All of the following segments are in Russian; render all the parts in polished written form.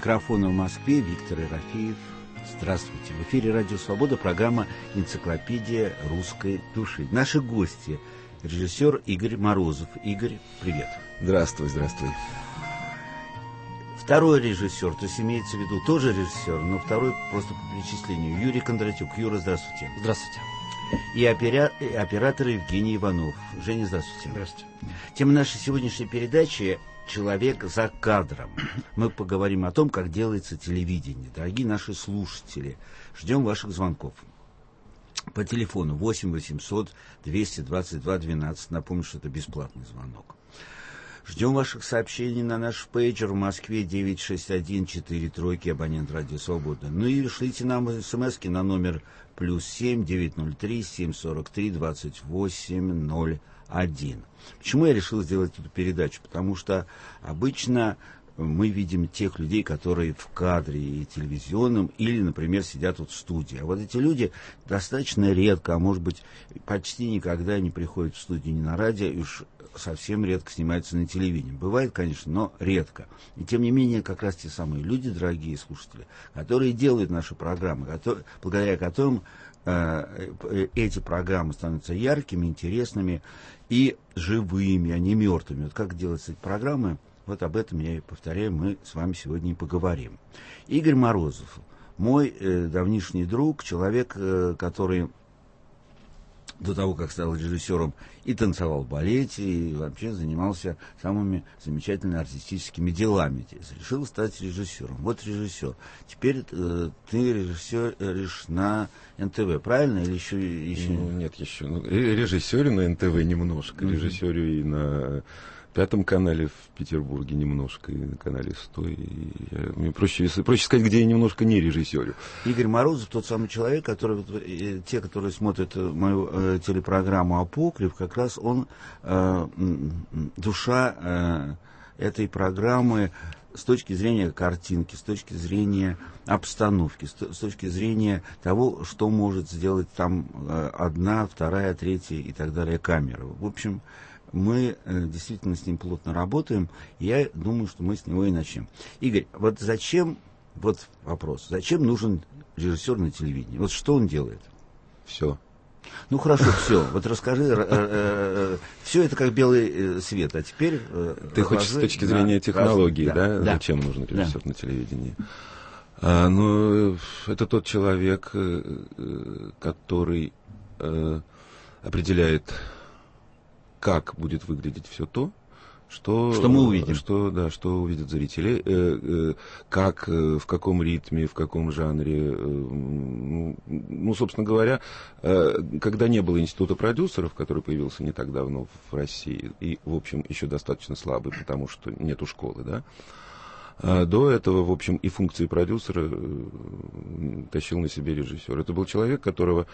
микрофона в Москве Виктор Ерофеев. Здравствуйте. В эфире «Радио Свобода», программа «Энциклопедия русской души». Наши гости – режиссер Игорь Морозов. Игорь, привет. Здравствуй. Второй режиссер, то есть имеется в виду тоже режиссер, но второй просто по перечислению. Юрий Кондратюк. Юра, здравствуйте. Здравствуйте. И оператор Евгений Иванов. Женя, здравствуйте. Здравствуйте. Тема нашей сегодняшней передачи «Человек за кадром». Мы поговорим о том, как делается телевидение. Дорогие наши слушатели, ждем ваших звонков. По телефону 8 800 222 12. Напомню, что это бесплатный звонок. Ждем ваших сообщений на наш пейджер в Москве 961-43, абонент «Радио Свобода». Ну и шлите нам смски на номер +7 903 743 2801. Почему я решил сделать эту передачу? Потому что обычно мы видим тех людей, которые в кадре и телевизионном, или, например, сидят вот в студии. А вот эти люди достаточно редко, а может быть, почти никогда не приходят в студию ни на радио, и уж совсем редко снимаются на телевидении. Бывает, конечно, но редко. И тем не менее, как раз те самые люди, дорогие слушатели, которые делают наши программы, благодаря которым эти программы становятся яркими, интересными и живыми, а не мертвыми. Вот как делаются эти программы, вот об этом, я и повторяю, мы с вами сегодня и поговорим. Игорь Морозов, мой давнишний друг, человек, который до того, как стал режиссером, и танцевал в балете, и вообще занимался самыми замечательными артистическими делами. Решил стать режиссером. Вот режиссер. Теперь ты режиссеришь на НТВ, правильно? Или еще... Ну, нет, еще. Режиссерю на НТВ немножко. Режиссерю и на Пятом канале в Петербурге немножко, и на канале 100. Мне проще сказать, где я немножко не режиссерю. Игорь Морозов, тот самый человек, который, те, которые смотрят мою телепрограмму «Апокриф», как раз он душа этой программы с точки зрения картинки, с точки зрения обстановки, с точки зрения того, что может сделать там одна, вторая, третья и так далее камера. В общем, мы действительно с ним плотно работаем, и я думаю, что мы с него и начнем. Игорь, вот зачем, вот вопрос, зачем нужен режиссер на телевидении? Вот что он делает? Все. Ну хорошо, все. Вот расскажи, все это как белый свет, а теперь... Ты хочешь с точки зрения технологии, да? Зачем нужен режиссер на телевидении? Ну, это тот человек, который определяет, как будет выглядеть все то, что мы увидим. Что увидят зрители, как, в каком ритме, в каком жанре. Ну, собственно говоря, когда не было института продюсеров, который появился не так давно в России, и, в общем, еще достаточно слабый, потому что нету школы, да, до этого, в общем, и функции продюсера тащил на себе режиссер. Это был человек, которого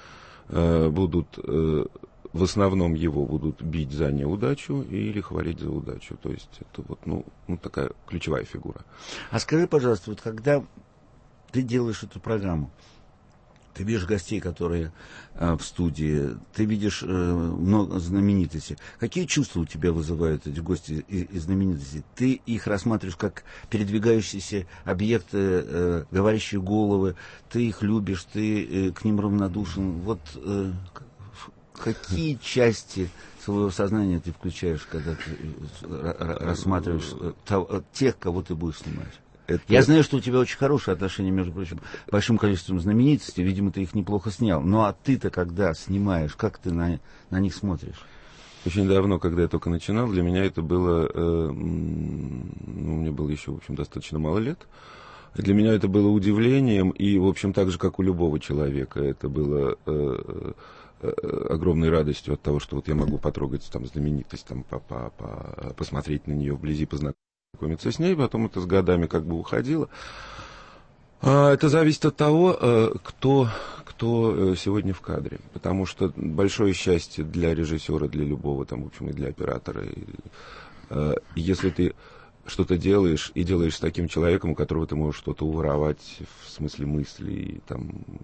в основном его будут бить за неудачу или хвалить за удачу. То есть это вот, такая ключевая фигура. А скажи, пожалуйста, вот когда ты делаешь эту программу, ты видишь гостей, которые в студии, ты видишь много знаменитостей. Какие чувства у тебя вызывают эти гости и знаменитости? Ты их рассматриваешь как передвигающиеся объекты, говорящие головы, ты их любишь, ты к ним равнодушен. Вот какие части своего сознания ты включаешь, когда ты рассматриваешь тех, кого ты будешь снимать? Я знаю, что у тебя очень хорошие отношения, между прочим, с большим количеством знаменитостей. Видимо, ты их неплохо снял. Ну, а ты-то, когда снимаешь, как ты на них смотришь? Очень давно, когда я только начинал, для меня это было... мне было еще, в общем, достаточно мало лет. Для меня это было удивлением. И, в общем, так же, как у любого человека, это было... огромной радостью от того, что вот я могу потрогать там знаменитость, там, посмотреть на нее вблизи, познакомиться с ней, потом это с годами как бы уходило. Это зависит от того, кто сегодня в кадре, потому что большое счастье для режиссера, для любого, там, в общем, и для оператора, если ты что-то делаешь, и делаешь с таким человеком, у которого ты можешь что-то уворовать в смысле мыслей, там,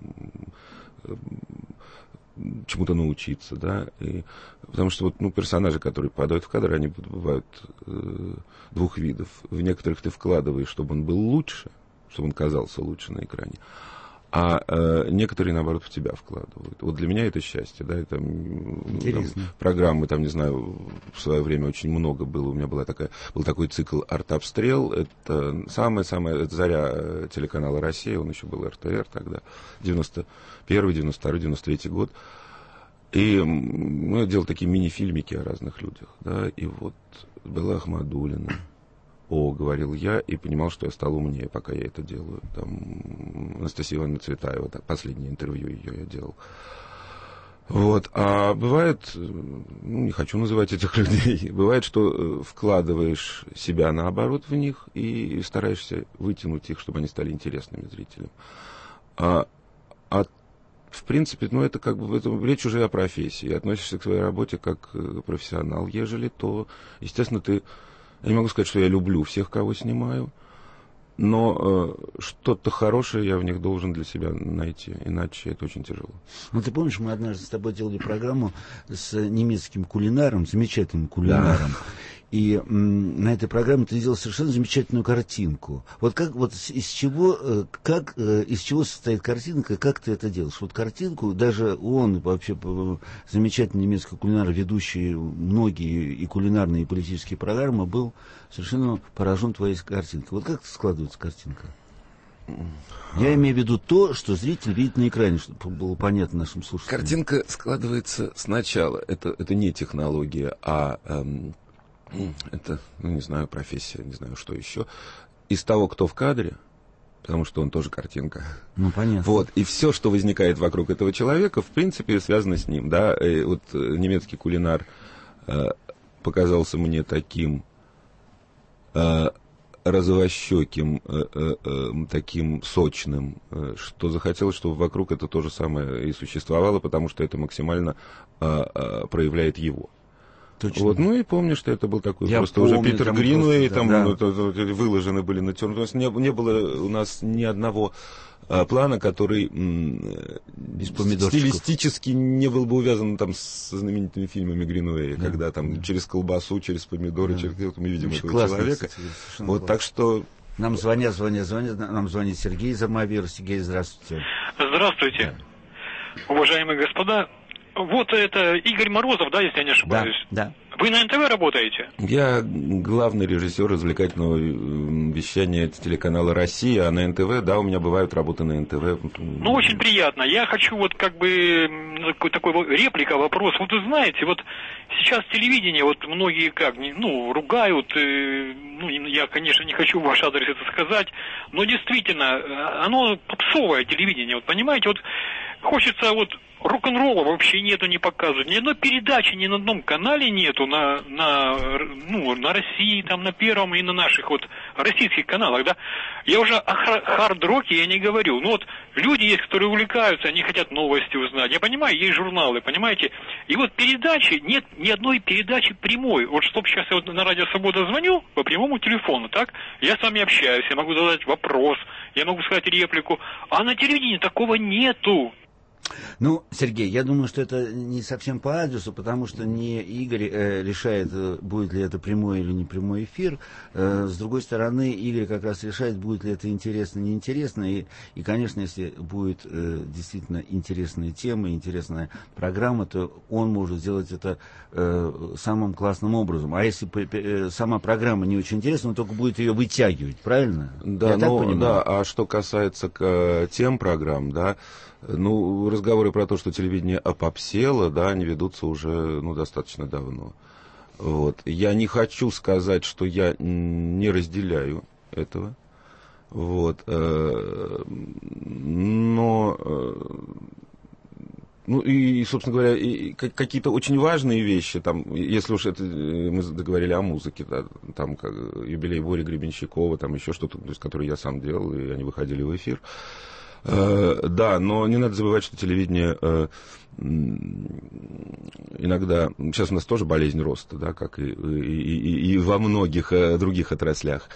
чему-то научиться, да, и, потому что вот, персонажи, которые попадают в кадр, они бывают двух видов. В некоторых ты вкладываешь, чтобы он был лучше, чтобы он казался лучше на экране. А некоторые, наоборот, в тебя вкладывают. Вот для меня это счастье, да, это программы, там, не знаю, в свое время очень много было. У меня был такой цикл «Артобстрел». Это самая заря телеканала «Россия», он еще был РТР тогда, 91-й, 92-й, 93-й год. И я делал такие мини-фильмики о разных людях, да, и вот была Ахмадуллина. Говорил я, и понимал, что я стал умнее, пока я это делаю. Там Анастасия Ивановна Цветаева, последнее интервью ее я делал. Вот. А бывает, не хочу называть этих людей, бывает, что вкладываешь себя наоборот в них и стараешься вытянуть их, чтобы они стали интересными зрителям. В принципе, это речь уже о профессии. Относишься к своей работе как профессионал. Ежели то, естественно, я не могу сказать, что я люблю всех, кого снимаю, но что-то хорошее я в них должен для себя найти, иначе это очень тяжело. Ты помнишь, мы однажды с тобой делали программу с немецким кулинаром, замечательным кулинаром, да. И на этой программе ты сделал совершенно замечательную картинку. Из чего состоит картинка, как ты это делаешь? Вот картинку, даже он, вообще замечательный немецкий кулинар, ведущий многие и кулинарные, и политические программы, был совершенно поражен твоей картинкой. Вот как складывается картинка? Я имею в виду то, что зритель видит на экране, чтобы было понятно нашим слушателям. Картинка складывается сначала. Это не технология, а это, не знаю, профессия, не знаю, что еще. Из того, кто в кадре, потому что он тоже картинка. Понятно. Вот, и все, что возникает вокруг этого человека, в принципе, связано с ним, да. И вот немецкий кулинар показался мне таким розовощеким, таким сочным, что захотелось, чтобы вокруг это то же самое и существовало, потому что это максимально проявляет его. Точно. И помню, что это был такой уже Питер Гринвей, выложены были натюрморты. То есть не было у нас ни одного плана, который стилистически не был бы увязан со знаменитыми фильмами Гринвея, когда через колбасу, через помидоры, через мы видим этого человека. Так что... Нам звонят. Нам звонит Сергей из Армавира. Сергей, здравствуйте. Здравствуйте, уважаемые господа. Вот это Игорь Морозов, да, если я не ошибаюсь? Да. Вы на НТВ работаете? Я главный режиссер развлекательного вещания телеканала «Россия», а на НТВ, да, у меня бывают работы на НТВ. Очень приятно. Я хочу такой реплика, вопрос. Вот вы знаете, вот сейчас телевидение, многие ругают, я, конечно, не хочу в ваш адрес это сказать, но действительно, оно попсовое телевидение, понимаете, хочется рок-н-ролла вообще нету, не показывают. Ни одной передачи, ни на одном канале нету на России, на Первом и на наших российских каналах, да. Я уже о хард-роке я не говорю. Люди есть, которые увлекаются, они хотят новости узнать. Я понимаю, есть журналы, понимаете. И передачи, нет ни одной передачи прямой. Чтоб сейчас я на Радио Свобода звоню по прямому телефону, так? Я с вами общаюсь, я могу задать вопрос, я могу сказать реплику. А на телевидении такого нету. Сергей, я думаю, что это не совсем по адресу, потому что не Игорь решает, будет ли это прямой или не прямой эфир. С другой стороны, Игорь как раз решает, будет ли это интересно, неинтересно. И, конечно, если будет действительно интересная тема, интересная программа, то он может сделать это самым классным образом. А если сама программа не очень интересна, он только будет ее вытягивать, правильно? Да, я так понимаю? Да, а что касается тем программ, да, разговоры про то, что телевидение опопсело, да, они ведутся уже, достаточно давно. Я не хочу сказать, что я не разделяю этого. И, собственно говоря, и какие-то очень важные вещи, если уж это мы договорили о музыке, да, как юбилей Бори Гребенщикова, еще что-то, которые я сам делал, и они выходили в эфир. Да, но не надо забывать, что телевидение иногда... Сейчас у нас тоже болезнь роста, да, как и во многих других отраслях.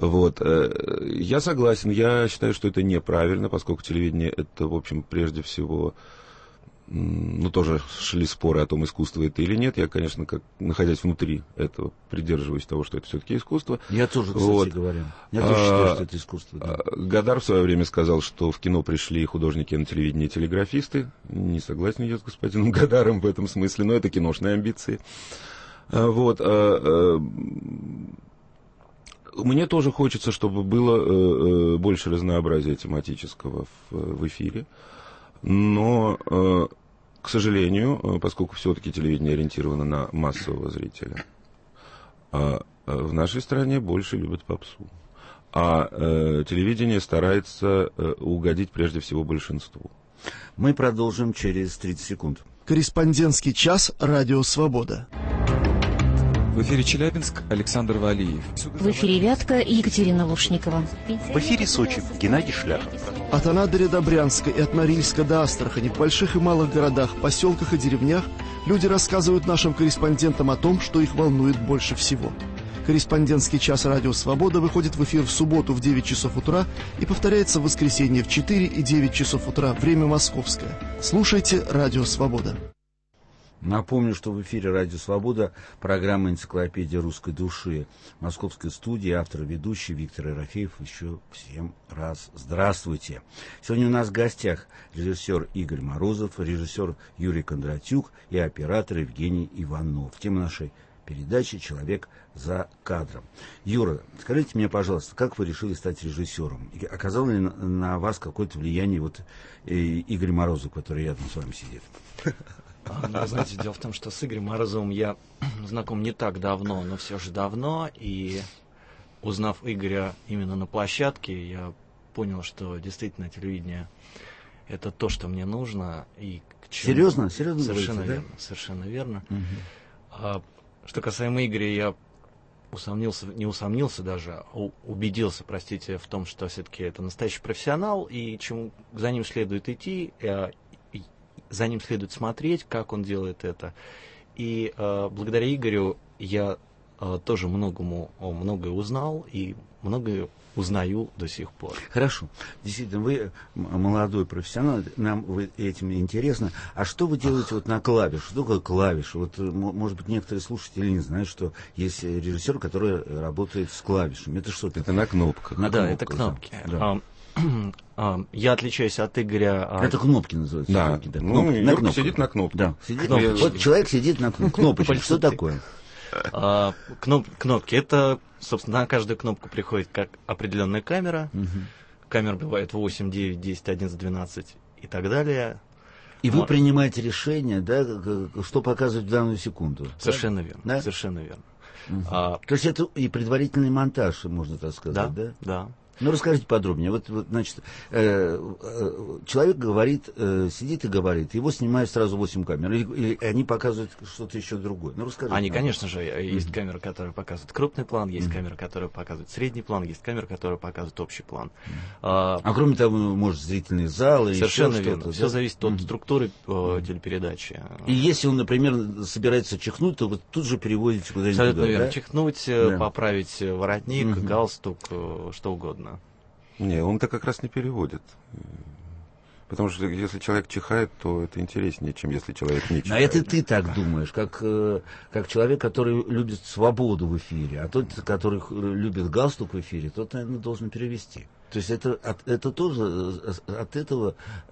Я согласен, я считаю, что это неправильно, поскольку телевидение это, в общем, прежде всего тоже шли споры о том, искусство это или нет. Я, конечно, как находясь внутри этого, придерживаюсь того, что это все-таки искусство. Я тоже, кстати говоря. Я тоже считаю, что это искусство. Да. Гадар в свое время сказал, что в кино пришли художники, на телевидении телеграфисты. Не согласен я с господином Гадаром в этом смысле, но это киношные амбиции. Мне тоже хочется, чтобы было больше разнообразия тематического в эфире. Но, к сожалению, поскольку все-таки телевидение ориентировано на массового зрителя, в нашей стране больше любят попсу. А телевидение старается угодить прежде всего большинству. Мы продолжим через 30 секунд. Корреспондентский час «Радио Свобода». В эфире Челябинск, Александр Валиев. В эфире Вятка, Екатерина Лушникова. В эфире Сочи, Геннадий Шляхов. От Анадыря до Брянска и от Норильска до Астрахани в больших и малых городах, поселках и деревнях люди рассказывают нашим корреспондентам о том, что их волнует больше всего. Корреспондентский час «Радио Свобода» выходит в эфир в субботу в 9 часов утра и повторяется в воскресенье в 4 и 9 часов утра, время московское. Слушайте «Радио Свобода». Напомню, что в эфире «Радио Свобода» программа «Энциклопедия русской души». Московской студии, автор и ведущий Виктор Ерофеев. Еще всем раз здравствуйте. Сегодня у нас в гостях режиссер Игорь Морозов, режиссер Юрий Кондратюк и оператор Евгений Иванов. Тема нашей передачи «Человек за кадром». Юра, скажите мне, пожалуйста, как вы решили стать режиссером? Оказал ли на вас какое-то влияние Игорь Морозов, который рядом с вами сидит? Знаете, дело в том, что с Игорем Морозовым я знаком не так давно, но все же давно, и узнав Игоря именно на площадке, я понял, что действительно телевидение — это то, что мне нужно. И к чему... Серьезно? Совершенно говорите, верно, да? Совершенно верно. Угу. Что касаемо Игоря, я не усомнился даже, а убедился, простите, в том, что все-таки это настоящий профессионал, и чему за ним следует идти, за ним следует смотреть, как он делает это. И благодаря Игорю я тоже многое узнал и многое узнаю до сих пор. Хорошо. Действительно, вы молодой профессионал, нам этим интересно. А что вы делаете на клавиш? Что такое клавиш? Может быть, некоторые слушатели не знают, что есть режиссер, который работает с клавишами. Это что-то? Это на кнопках. Да, это кнопки. Да. Я отличаюсь от Игоря... Это кнопки называются. Да. Юрка сидит на кнопке. Да. Вот человек сидит на кнопочке. Что такое? Кнопки. Это, собственно, на каждую кнопку приходит как определенная камера. Камер бывает 8, 9, 10, 11, 12 и так далее. И вы принимаете решение, да, что показывать в данную секунду. Совершенно верно. Да? Совершенно верно. То есть это и предварительный монтаж, можно так сказать, да? Да. Ну, расскажите подробнее. Значит, человек говорит, сидит и говорит, его снимают сразу 8 камер, и они показывают что-то еще другое. Ну, расскажите. Они, конечно же, есть камеры, которые показывают крупный план, есть камеры, которые показывают средний план, есть камеры, которые показывают общий план. А кроме того, может, зрительный зал и совершенно еще верно. что-то. Все зависит от структуры телепередачи. И если он, например, собирается чихнуть, то вы тут же переводите куда-нибудь. Абсолютно верно. Да? Чихнуть, поправить воротник, галстук, что угодно. Не, он-то как раз не переводит. Потому что если человек чихает, то это интереснее, чем если человек не чихает. А это ты так думаешь, как человек, который любит свободу в эфире. А тот, который любит галстук в эфире, тот, наверное, должен перевести. То есть это тоже от этого,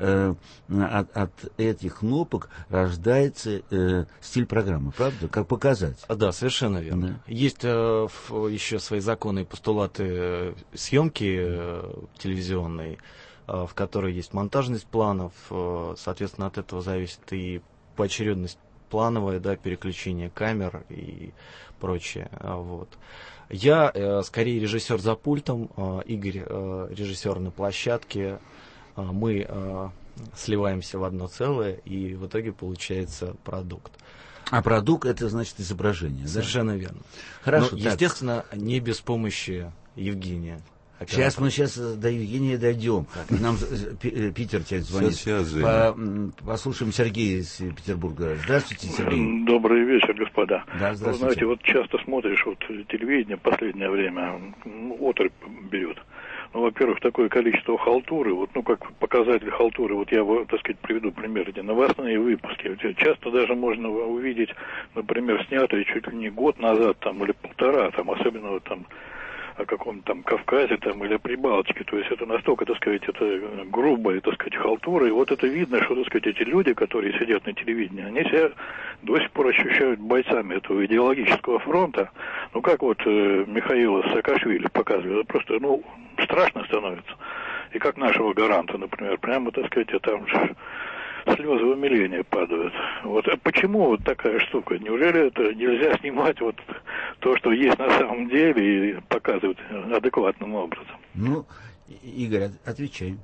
от этих кнопок рождается стиль программы, правда? Как показать? Да, совершенно верно. Да. Есть еще свои законы и постулаты съемки телевизионной, в которой есть монтажность планов, соответственно, от этого зависит и поочередность плановая, да, переключение камер и прочее. Вот. Я скорее режиссер за пультом, Игорь режиссер на площадке. Мы сливаемся в одно целое, и в итоге получается продукт. А продукт — это значит изображение, Совершенно да? верно. Хорошо. Но, естественно, не без помощи Евгения. Сейчас мы до Евгения дойдем. Нам Питер тебе звонит. Послушаем Сергея из Петербурга. Здравствуйте, Сергей. Добрый вечер, господа. Да, здравствуйте. Вы знаете, часто смотришь телевидение в последнее время, отрыв берет. Ну, во-первых, такое количество халтуры, вот, ну, как показатель халтуры, вот я, так сказать, приведу пример, где новостные выпуски. Часто даже можно увидеть, например, снятые чуть ли не год назад, там, или полтора, там, особенно вот там, о каком-то там Кавказе там, или Прибалтике. То есть это настолько, так сказать, это грубая, так сказать, халтура. И вот это видно, что, так сказать, эти люди, которые сидят на телевидении, они себя до сих пор ощущают бойцами этого идеологического фронта. Ну, как вот Михаила Саакашвили показывает, это просто, ну, страшно становится. И как нашего гаранта, например, прямо, так сказать, там же слезы умиления падают. Вот а почему вот такая штука? Неужели это нельзя снимать вот то, что есть на самом деле, и показывать адекватным образом? Ну, Игорь, отвечай.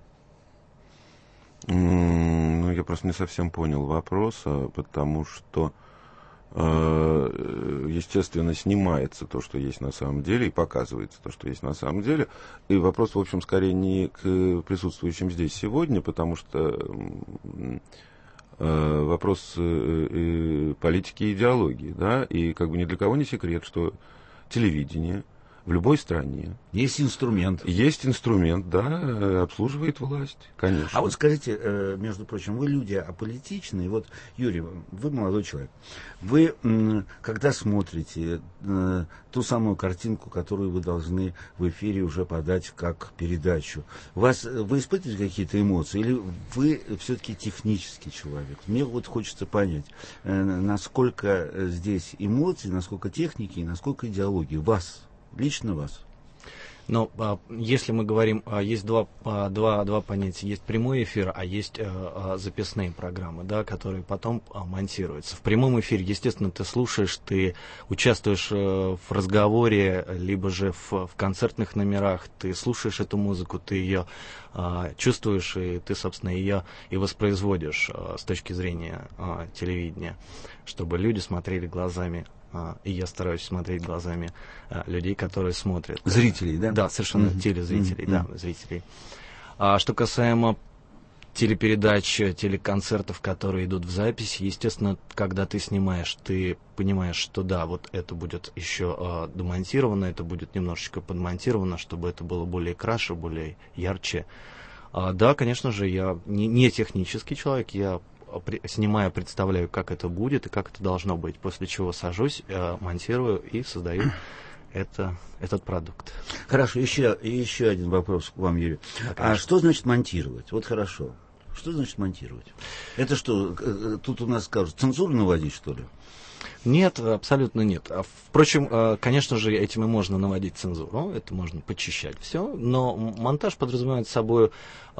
Ну, я просто не совсем понял вопроса, потому что, естественно, снимается то, что есть на самом деле, и показывается то, что есть на самом деле. И вопрос, в общем, скорее не к присутствующим здесь сегодня, потому что вопрос политики и идеологии, да, и как бы ни для кого не секрет, что телевидение в любой стране есть инструмент. Есть инструмент, да, обслуживает власть, конечно. А вот скажите, между прочим, вы люди аполитичные. Вот, Юрий, вы молодой человек. Вы, когда смотрите ту самую картинку, которую вы должны в эфире уже подать как передачу, вы испытываете какие-то эмоции? Или вы все-таки технический человек? Мне вот хочется понять, насколько здесь эмоций, насколько техники и насколько идеологии. Вас. Лично вас. Но если мы говорим, есть два понятия. Есть прямой эфир, а есть записные программы, да, которые потом монтируются. В прямом эфире, естественно, ты слушаешь, ты участвуешь в разговоре, либо же в концертных номерах, ты слушаешь эту музыку, ты ее чувствуешь, и ты, собственно, ее и воспроизводишь с точки зрения телевидения, чтобы люди смотрели глазами. И я стараюсь смотреть глазами людей, которые смотрят. Зрителей, да? Да, совершенно, телезрителей, да, зрителей. А что касаемо телепередач, телеконцертов, которые идут в записи, естественно, когда ты снимаешь, ты понимаешь, что да, вот это будет еще домонтировано, это будет немножечко подмонтировано, чтобы это было более краше, более ярче. Да, конечно же, я не технический человек, я снимаю, представляю, как это будет и как это должно быть, после чего сажусь, монтирую и создаю этот продукт. Хорошо, еще один вопрос к вам, Юрий. А что значит монтировать? Вот хорошо. Что значит монтировать? Это что, тут у нас скажут, цензуру наводить, что ли? Нет, абсолютно нет. Впрочем, конечно же, этим и можно наводить цензуру, это можно подчищать все, но монтаж подразумевает собой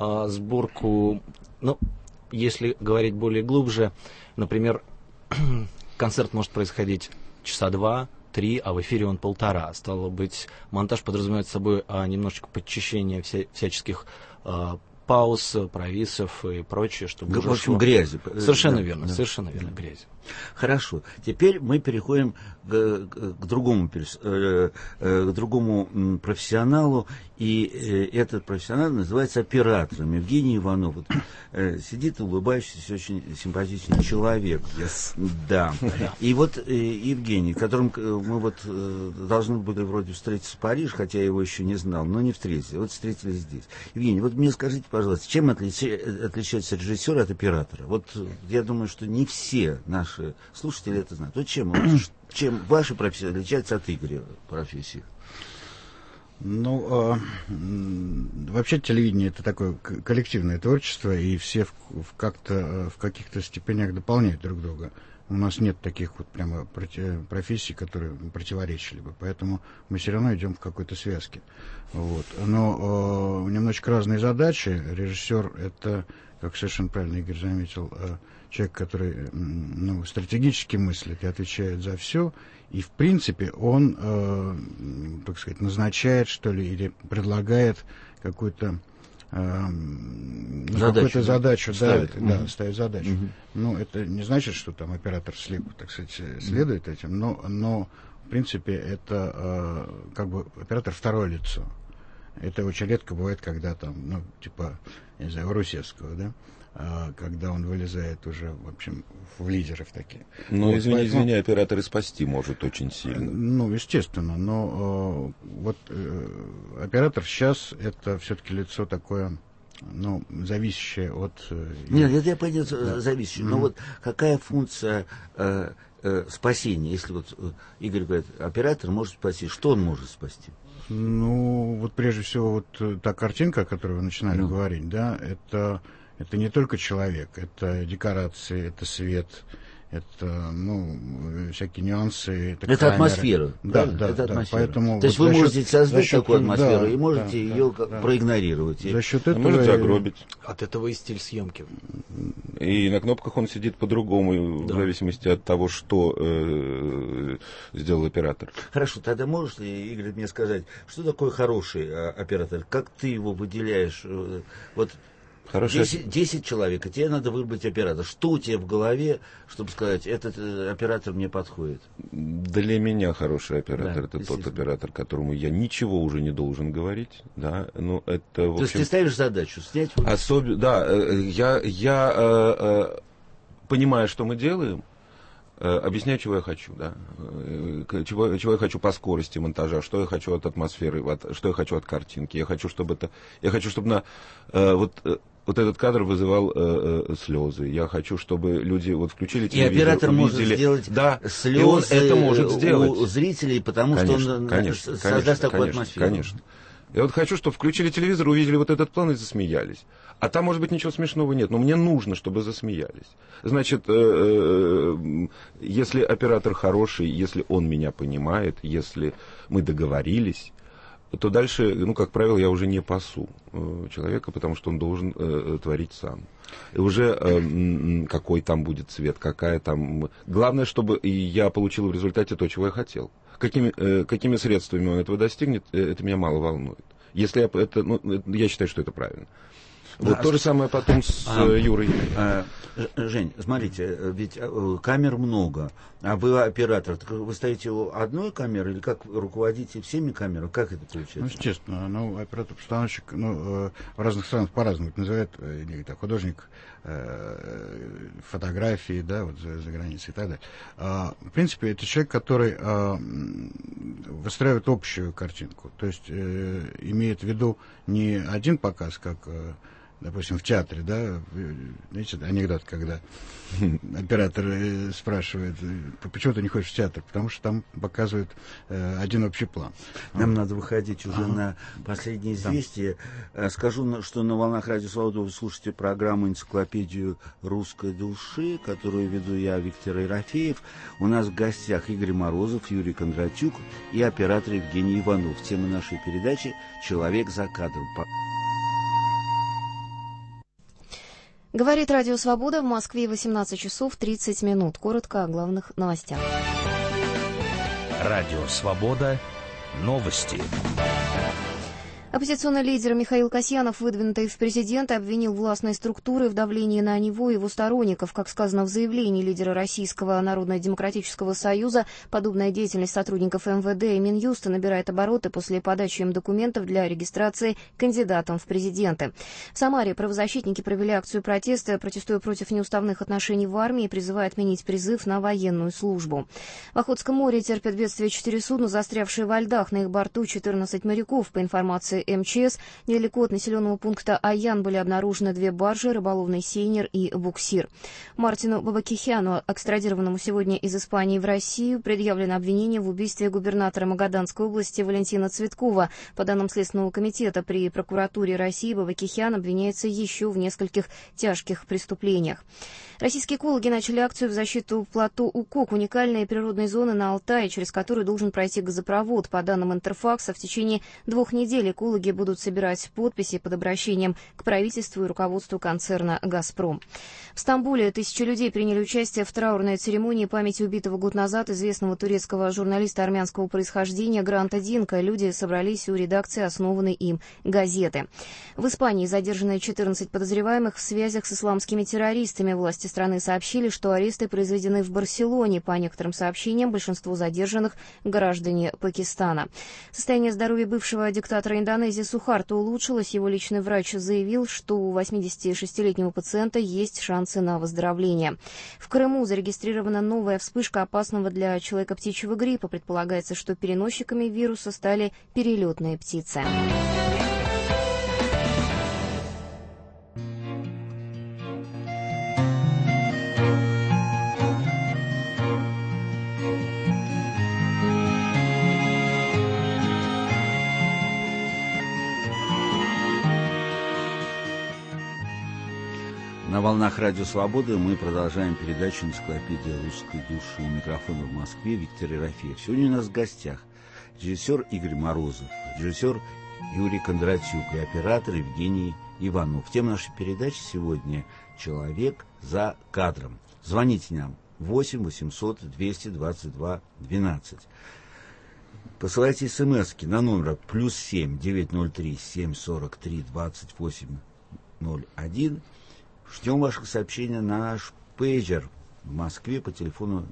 сборку, ну, если говорить более глубже, например, концерт может происходить часа 2-3, а в эфире он 1,5. Стало быть, монтаж подразумевает собой немножечко подчищение всяческих пауз, провисов и прочее, чтобы в общем, грязи. Совершенно верно, совершенно верно, грязи. Хорошо. Теперь мы переходим к другому профессионалу, и этот профессионал называется оператором. Евгений Иванов. Вот, сидит улыбающийся, очень симпатичный человек. Yes. Да. И вот Евгений, которым мы вот должны были вроде встретиться в Париже, хотя я его еще не знал, но не встретились. Вот встретились здесь. Евгений, вот мне скажите, пожалуйста, чем отличается режиссер от оператора? Вот я думаю, что не все наши слушатели это знают. Вот чем ваша профессия отличается от Игоря профессии? Ну, вообще телевидение это такое коллективное творчество, и все в каких-то степенях дополняют друг друга. У нас нет таких вот прямо профессий, которые противоречили бы, поэтому мы все равно идем в какой-то связке. Вот. Но немножечко разные задачи. Режиссер это, как совершенно правильно Игорь заметил, человек, который стратегически мыслит и отвечает за все. И, в принципе, он, так сказать, назначает, что ли, или предлагает какую-то задачу, ставит задачу. Ну, это не значит, что там оператор слепо, так сказать, следует этим, но в принципе, это как бы оператор второе лицо. Это очень редко бывает, когда там, ну, типа, я не знаю, Варусевского, да, когда он вылезает уже, в общем, в лидеров такие. Ну, вот, извини, оператор и спасти может очень сильно. Ну, естественно, но вот оператор сейчас это все-таки лицо такое, ну, зависящее от... Нет, это я понял, зависящее. Но вот какая функция спасения? Если вот Игорь говорит, оператор может спасти, что он может спасти? Ну, вот прежде всего, вот та картинка, о которой вы начинали говорить, да, это не только человек, это декорации, это свет, это, ну, всякие нюансы. Это атмосфера. Да, это атмосфера. Поэтому то есть вот вы можете создать такую атмосферу и можете ее да. проигнорировать. За счет этого... Может загробить. От этого и стиль съемки. И на кнопках он сидит по-другому, в зависимости от того, что сделал оператор. Хорошо, тогда можешь ли, Игорь, мне сказать, что такое хороший оператор? Как ты его выделяешь? Вот 10 человек, и тебе надо выбрать оператора. Что у тебя в голове, чтобы сказать, этот оператор мне подходит? Для меня хороший оператор, это тот оператор, которому я ничего уже не должен говорить. Да? Ну, это, в общем, то есть ты ставишь задачу снять? Да, я понимаю, что мы делаем, объясняю, чего я хочу, да, чего я хочу по скорости монтажа, что я хочу от атмосферы, что я хочу от картинки. Я хочу, чтобы вот этот кадр вызывал слезы. Я хочу, чтобы люди вот включили телевизор, и оператор увидели, может сделать слезы, и он это может сделать у зрителей, потому что он создаст такую атмосферу. Конечно. Я вот хочу, чтобы включили телевизор, увидели вот этот план и засмеялись. А там, может быть, ничего смешного нет, но мне нужно, чтобы засмеялись. Значит, если оператор хороший, если он меня понимает, если мы договорились, то дальше, ну, как правило, я уже не пасу человека, потому что он должен творить сам. И уже какой там будет цвет, какая там... Главное, чтобы я получил в результате то, чего я хотел. Какими средствами он этого достигнет, это меня мало волнует. Если я считаю, что это правильно. Вот то же самое потом с Юрой. Жень, смотрите, ведь камер много, а вы оператор. Вы ставите одной камерой или как руководите всеми камерами? Как это получается? Ну, естественно, оператор-постановщик, в разных странах по-разному это называют, или художник фотографии, да, вот за границей и так далее. В принципе, это человек, который выстраивает общую картинку, то есть имеет в виду не один показ, как... Допустим, в театре, да, знаете, анекдот, когда оператор спрашивает, почему ты не ходишь в театр? Потому что там показывают один общий план. Нам надо выходить уже на последнее известие. Скажу, что на «Волнах Радио Свобода» вы слушаете программу «Энциклопедию русской души», которую веду я, Виктор Ерофеев. У нас в гостях Игорь Морозов, Юрий Кондратюк и оператор Евгений Иванов. Тема нашей передачи «Человек за кадром». Говорит Радио Свобода, в Москве 18 часов 30 минут. Коротко о главных новостях. Радио Свобода. Новости. Оппозиционный лидер Михаил Касьянов, выдвинутый в президенты, обвинил властные структуры в давлении на него и его сторонников. Как сказано в заявлении лидера Российского Народно-демократического союза, подобная деятельность сотрудников МВД и Минюста набирает обороты после подачи им документов для регистрации кандидатом в президенты. В Самаре правозащитники провели акцию протеста, протестуя против неуставных отношений в армии и призывая отменить призыв на военную службу. В Охотском море терпят бедствие 4 судна, застрявшие во льдах. На их борту 14 моряков. По информации МЧС, недалеко от населенного пункта Аян были обнаружены 2 баржи, рыболовный сейнер и буксир. Мартину Бабакихяну, экстрадированному сегодня из Испании в Россию, предъявлено обвинение в убийстве губернатора Магаданской области Валентина Цветкова. По данным Следственного комитета при прокуратуре России, Бабакихян обвиняется еще в нескольких тяжких преступлениях. Российские экологи начали акцию в защиту плато Укок, уникальной природной зоны на Алтае, через которую должен пройти газопровод. По данным Интерфакса, в течение 2 недель экологи будут собирать подписи под обращением к правительству и руководству концерна «Газпром». В Стамбуле 1000 людей приняли участие в траурной церемонии памяти убитого год назад известного турецкого журналиста армянского происхождения Гранта Динка. Люди собрались у редакции основанной им газеты. В Испании задержаны 14 подозреваемых в связях с исламскими террористами. Власти страны сообщили, что аресты произведены в Барселоне. По некоторым сообщениям, большинство задержанных – граждане Пакистана. Состояние здоровья бывшего диктатора Индонезии анамнезе Сухарта улучшилась. Его личный врач заявил, что у 86-летнего пациента есть шансы на выздоровление. В Крыму зарегистрирована новая вспышка опасного для человека птичьего гриппа. Предполагается, что переносчиками вируса стали перелетные птицы. На волнах Радио Свободы мы продолжаем передачу «Энциклопедия русской души». У микрофона в Москве Виктор Ерофеев. Сегодня у нас в гостях режиссер Игорь Морозов, режиссер Юрий Кондратюк и оператор Евгений Иванов. Тема нашей передачи сегодня «Человек за кадром». Звоните нам 8 800 222 12. Посылайте смс-ки на номер +7 903 743 28 01. Ждем ваших сообщений на наш пейджер в Москве по телефону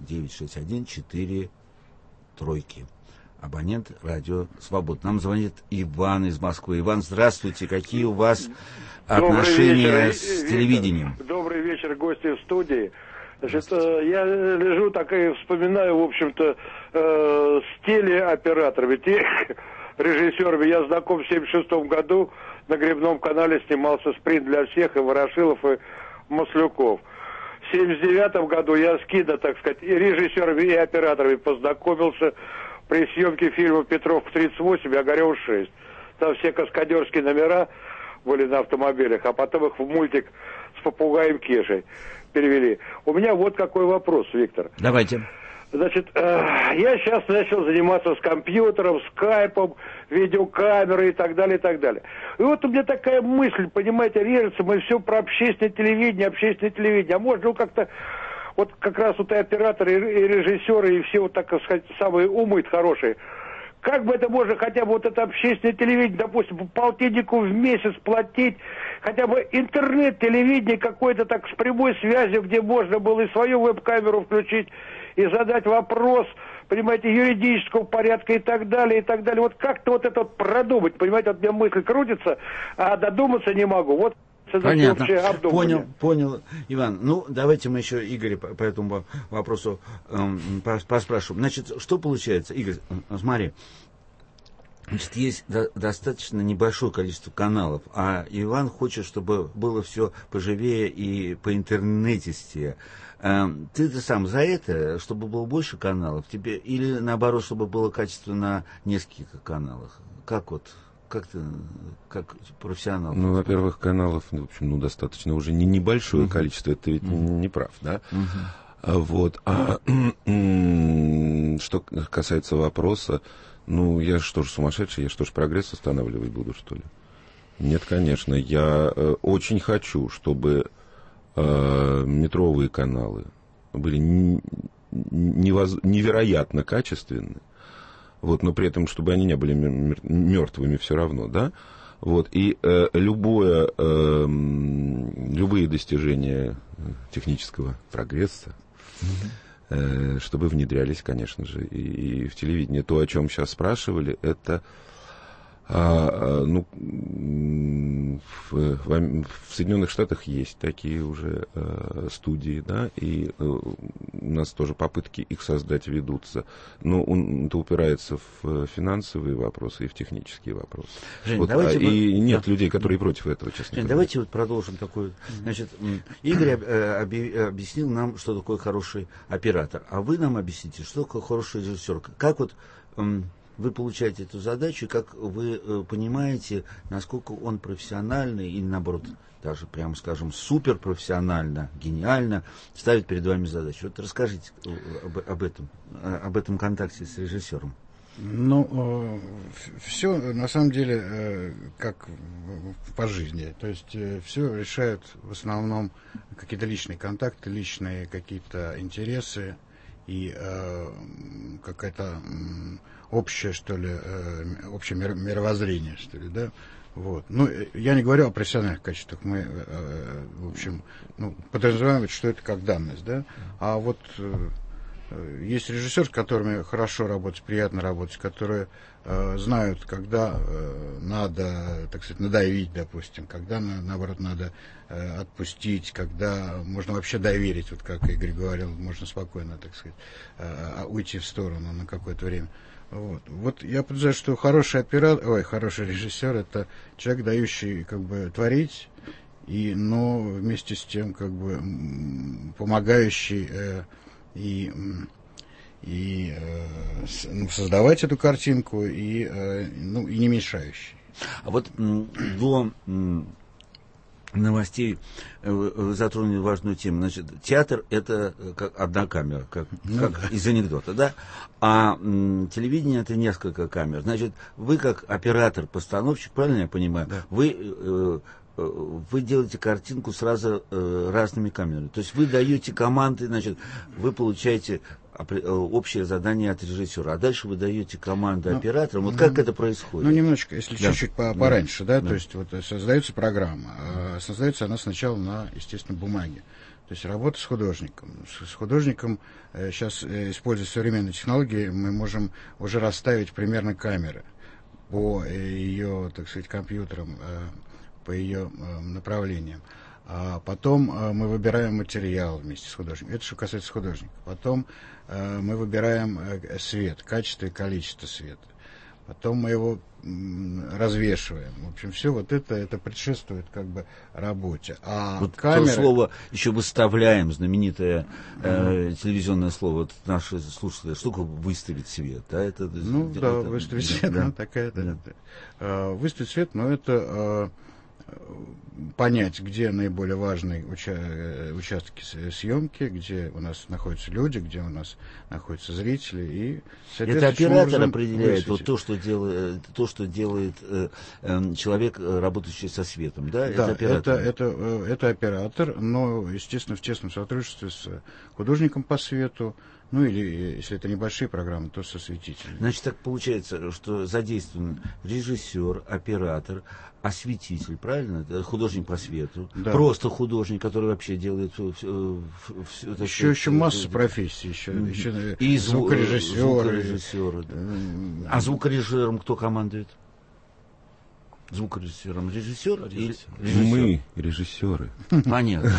961-4 тройки. Абонент Радио Свобода. Нам звонит Иван из Москвы. Иван, здравствуйте. Какие у вас отношения с телевидением? Добрый вечер, гости в студии. Значит, я лежу так и вспоминаю, в общем-то, с телеоператорами, режиссерами. Я знаком в 1976 году. На Гребном канале снимался «Спринт для всех», и Ворошилов, и Маслюков. В 1979 году я с кино, так сказать, и режиссерами, и операторами познакомился при съемке фильма «Петров-38» и «Огарев-6». Там все каскадерские номера были на автомобилях, а потом их в мультик с попугаем Кешей перевели. У меня вот какой вопрос, Виктор. Давайте. Значит, я сейчас начал заниматься с компьютером, скайпом, видеокамерой и так далее, и так далее. И вот у меня такая мысль, понимаете, режется, мы все про общественное телевидение, а можно как-то, вот как раз вот и операторы, и режиссеры, и все вот так сказать, самые умы хорошие, как бы это можно хотя бы вот это общественное телевидение, допустим, по полтиннику в месяц платить, хотя бы интернет-телевидение какое-то так с прямой связью, где можно было и свою веб-камеру включить, и задать вопрос, понимаете, юридического порядка и так далее, и так далее. Вот как-то вот это вот продумать, понимаете, вот у меня мысль крутится, а додуматься не могу. Вот понятно. Понял, Иван. Ну, давайте мы еще Игоря по этому вопросу поспрашиваем. Значит, что получается? Игорь, смотри, значит, есть достаточно небольшое количество каналов, а Иван хочет, чтобы было все поживее и по интернетисте. Ты сам за это, чтобы было больше каналов, тебе или наоборот, чтобы было качество на нескольких каналах? Как ты, как профессионал? Ну, во-первых, каналов, в общем, достаточно уже небольшое количество, это ведь не прав, да? Вот. А что касается вопроса, ну, я что ж сумасшедший, я что ж прогресс останавливать буду, что ли? Нет, конечно, я очень хочу, чтобы метровые каналы были невероятно качественны, вот, но при этом, чтобы они не были мертвыми все равно, да, вот, и любые достижения технического прогресса, чтобы внедрялись, конечно же, и в телевидении. То, о чем сейчас спрашивали, это в Соединенных Штатах есть такие уже студии, да, и у нас тоже попытки их создать ведутся, но это упирается в финансовые вопросы и в технические вопросы. Жень, вот, и нет людей, которые против этого, честно говоря. Давайте вот продолжим такой. Значит, Игорь объяснил нам, что такое хороший оператор, а вы нам объясните, что такое хороший режиссер. Как вот вы получаете эту задачу, как вы понимаете, насколько он профессиональный или, наоборот, даже, прямо скажем, суперпрофессионально, гениально ставит перед вами задачу. Вот расскажите об этом контакте с режиссером. Ну, все на самом деле как по жизни. То есть все решают в основном какие-то личные контакты, личные какие-то интересы и какая-то общее, что ли, общее мировоззрение, что ли, да. Вот. Ну, я не говорю о профессиональных качествах, мы, в общем, подразумеваем, что это как данность, да. А вот есть режиссеры, с которыми хорошо работать, приятно работать, которые знают, когда надо, так сказать, надавить, допустим, когда, наоборот, надо отпустить, когда можно вообще доверить, вот как Игорь говорил, можно спокойно, так сказать, уйти в сторону на какое-то время. Вот я подозреваю, что хороший режиссер — это человек, дающий как бы творить, но вместе с тем как бы помогающий и создавать эту картинку, и не мешающий. А вот до новостей вы затронули важную тему. Значит, театр — это как одна камера, как из анекдота, да? А телевидение — это несколько камер. Значит, вы как оператор-постановщик, правильно я понимаю, да. Вы делаете картинку сразу разными камерами. То есть вы даете команды, значит, вы получаете общее задание от режиссера, а дальше вы даете команды операторам. Вот как это происходит? Немножечко, если чуть-чуть пораньше, да, то есть вот создается программа. Создается она сначала на, естественно, бумаге. То есть работа с художником. С художником сейчас, используя современные технологии, мы можем уже расставить примерно камеры по ее, так сказать, компьютерам, по ее направлениям. А потом мы выбираем материал вместе с художником. Это что касается художника. Потом мы выбираем свет, качество и количество света. Потом мы его развешиваем. В общем, все вот это предшествует как бы работе. А вот камера... то слово еще выставляем, знаменитое телевизионное слово. Вот наши слушатели, что такое выставить свет? Да, это, выставить свет, да, такая. Да. Выставить свет, но это... понять, где наиболее важные участки съемки, где у нас находятся люди, где у нас находятся зрители. И это оператор определяет вот то, что делает человек, работающий со светом, да? Да, это оператор, но, естественно, в тесном сотрудничестве с художником по свету, или, если это небольшие программы, то со осветителем. Значит, так получается, что задействован режиссер, оператор, осветитель, правильно? Художник по свету. Да. Просто художник, который вообще делает еще масса профессий. И звукорежиссеры. Да. А звукорежиссером кто командует? Звукорежиссером режиссер? Мы режиссеры. Понятно.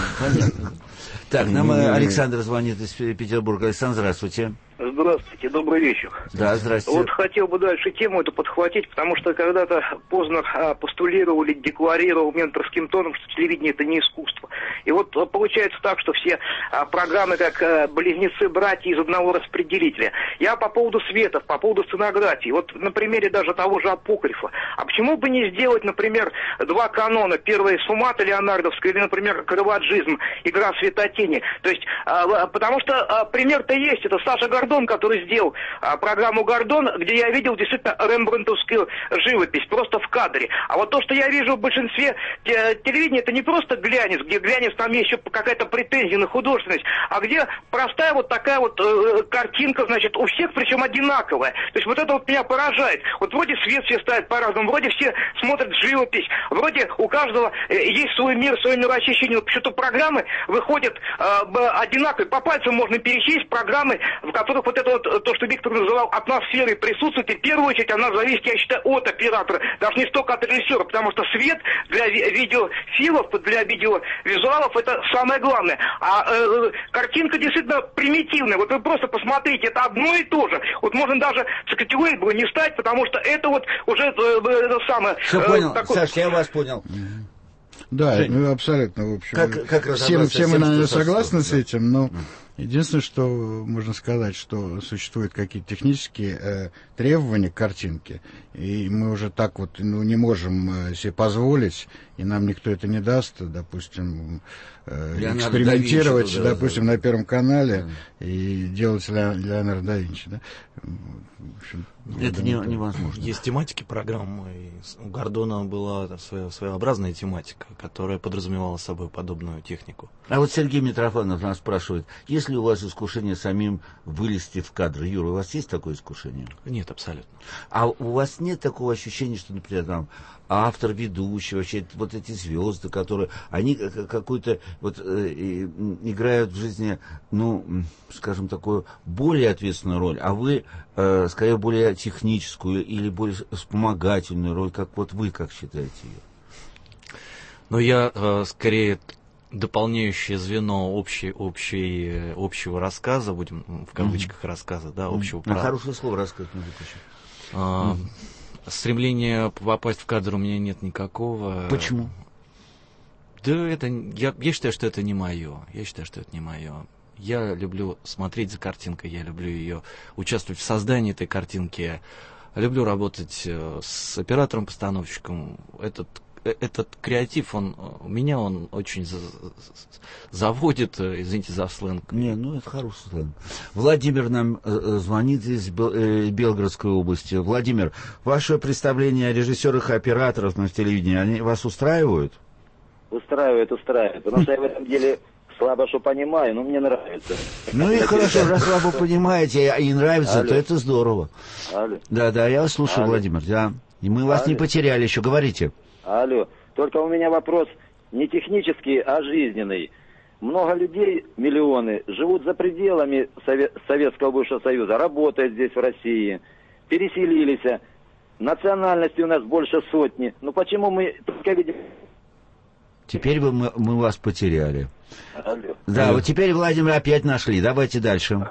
Так, нам Александр звонит из Петербурга. Александр, здравствуйте. Здравствуйте, добрый вечер. Да, здравствуйте. Вот хотел бы дальше тему эту подхватить, потому что когда-то Познер постулировал или декларировал менторским тоном, что телевидение — это не искусство. И вот получается так, что все программы как близнецы-братья из одного распределителя. Я по поводу светов, по поводу сценографии. Вот на примере даже того же «Апокрифа». А почему бы не сделать, например, два канона? Первый — «Сумата» леонардовская, или, например, «Караваджизм», «Игра светотени». То есть, потому что пример-то есть. Это Саша Гордон, который сделал программу «Гордон», где я видел действительно рембрандтовскую живопись, просто в кадре. А вот то, что я вижу в большинстве телевидения, это не просто глянец, где глянец там есть еще какая-то претензия на художественность, а где простая вот такая вот картинка, значит, у всех, причем одинаковая. То есть вот это вот меня поражает. Вот вроде свет все ставят по-разному, вроде все смотрят живопись, вроде у каждого есть свой мир, свое мироощущение. Но почему-то программы выходят одинаковые. По пальцам можно перечесть программы, в которых вот это вот, то, что Виктор называл атмосферой, присутствует. И в первую очередь она зависит, я считаю, от оператора, даже не столько от режиссера, потому что свет для видеофилов, для видеовизуалов — это самое главное. А картинка действительно примитивная. Вот вы просто посмотрите, это одно и то же. Вот можно даже с категорией бы не стать, потому что это вот уже это самое... Все понял, Саш, я вас понял. Да, абсолютно, в общем. Все мы, наверное, согласны с этим, но единственное, что можно сказать, что существуют какие-то технические требования к картинке, и мы уже так вот не можем себе позволить, и нам никто это не даст, допустим, экспериментировать, допустим, на Первом канале и делать Леонардо да Винчи. Да? В общем, это невозможно. Есть тематики программы, и у Гордона была своеобразная тематика, которая подразумевала собой подобную технику. А вот Сергей Митрофанов нас спрашивает, если ли у вас искушение самим вылезти в кадр? Юра, у вас есть такое искушение? Нет, абсолютно. А у вас нет такого ощущения, что, например, там автор, ведущий, вообще вот эти звезды, которые, они какую-то вот играют в жизни, ну, скажем, такую более ответственную роль, а вы, скорее, более техническую или более вспомогательную роль, как вот вы, как считаете ее? Ну, я скорее дополняющее звено общего рассказа, будем в кавычках рассказа, да, общего права. Хорошее слово рассказ не выключу. Стремления попасть в кадр у меня нет никакого. Почему? Да, я считаю, что это не мое. Я люблю смотреть за картинкой, я люблю ее участвовать в создании этой картинки. Люблю работать с оператором-постановщиком. Этот креатив, он очень заводит, извините за сленг. Не, ну это хороший сленг. Владимир нам звонит из Белгородской области. Владимир, ваше представление о режиссерах и операторах на телевидении, они вас устраивают? Устраивает. Потому что я в этом деле слабо что понимаю, но мне нравится. Ну и хорошо, раз слабо понимаете и нравится, то это здорово. Алло. Да, я вас слушаю, Владимир, да. И мы вас не потеряли еще, говорите. Алло, только у меня вопрос не технический, а жизненный. Много людей, миллионы, живут за пределами Советского бывшего Союза, работают здесь, в России, переселились. Национальностей у нас больше сотни. Ну почему мы только видим... Теперь мы вас потеряли. Алло. Да, вот теперь Владимира опять нашли. Давайте дальше.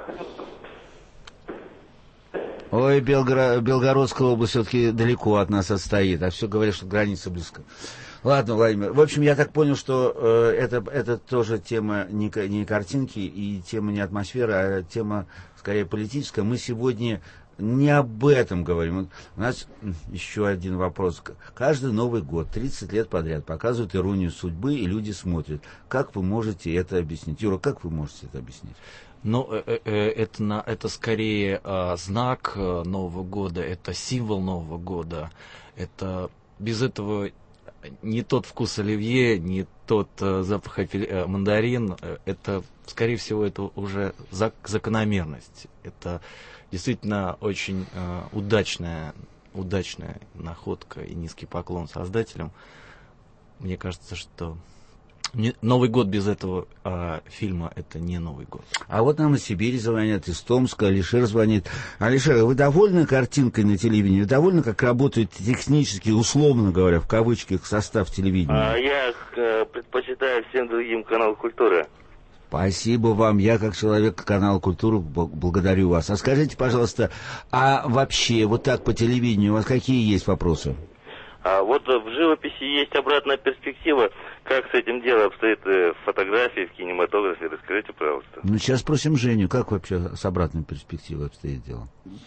Ой, Белгородская область все-таки далеко от нас отстоит, а все говорят, что граница близко. Ладно, Владимир. В общем, я так понял, что это тоже тема не картинки и тема не атмосферы, а тема скорее политическая. Мы сегодня не об этом говорим. У нас еще один вопрос. Каждый Новый год, 30 лет подряд, показывают «Иронию судьбы», и люди смотрят. Как вы можете это объяснить? Юра, как вы можете это объяснить? Ну, это скорее знак Нового года, это символ Нового года. Это без этого не тот вкус оливье, не тот запах мандарин. Это, скорее всего, это уже закономерность. Это действительно очень удачная находка и низкий поклон создателям. Мне кажется, что Новый год без этого фильма — это не Новый год. А вот нам из Сибири звонят, из Томска, Алишер звонит. Алишер, вы довольны картинкой на телевидении? Вы довольны, как работает технически, условно говоря, в кавычках, состав телевидения? Я предпочитаю всем другим канал «Культура». Спасибо вам. Я, как человек канала «Культура», благодарю вас. А скажите, пожалуйста, а вообще, вот так по телевидению, у вас какие есть вопросы? Вот в живописи есть обратная перспектива. Как с этим делом обстоит в фотографии, в кинематографе? Расскажите, пожалуйста. Ну, сейчас спросим Женю, как вообще с обратной перспективой обстоит дело?